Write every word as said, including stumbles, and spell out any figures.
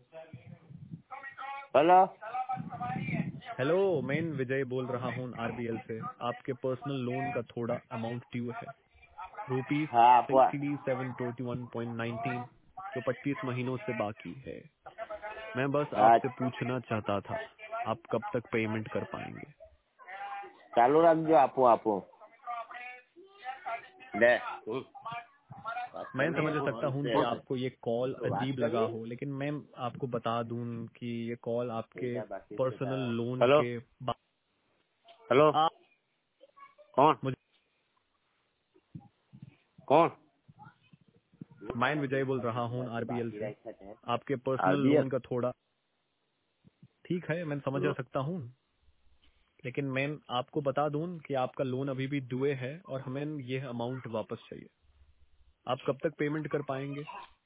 Hello hello, मैं विजय बोल रहा हूँ आरबीएल से। आपके पर्सनल लोन का थोड़ा अमाउंट ड्यू है, रुपीज हाँ आप sixty seven twenty one point nineteen, जो पच्चीस महीनों से बाकी है। मैं बस हाँ, आपसे पूछना चाहता था, आप कब तक पेमेंट कर पाएंगे? चालू रखो। आपो आपो ले हम्म, बात मैं करनी है समझ सकता फोन हूँ से कि आपको ये कॉल तो बात अजीब लगा करनी है। हो, लेकिन मैं आपको बता दूं कि ये कॉल आपके क्या बाकी से पर्सनल बताओ। लोन हेलो के बा- हेलो आप कौन मुझे कौन मैं विजय बोल रहा हूँ आरबीएल बाकी से। रखते हैं आपके पर्सनल आरबीएल। लोन का थोड़ा ठीक है, मैं समझ सकता हूँ, लेकिन मैं आपको बता दूं कि आपका लोन अभी भी दुए है और हमें ये अमाउंट वापस चाहिए। आप कब तक पेमेंट कर पाएंगे?